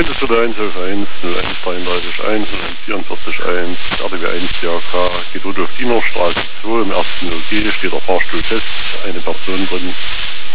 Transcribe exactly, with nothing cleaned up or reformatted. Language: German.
eins null eins elf eins null eins dreiunddreißig eins null eins vierundvierzig eins, R D W eins D R K, geht Rudolf Diener Straße zwei, im ersten O G steht der Fahrstuhl fest, eine Person drin.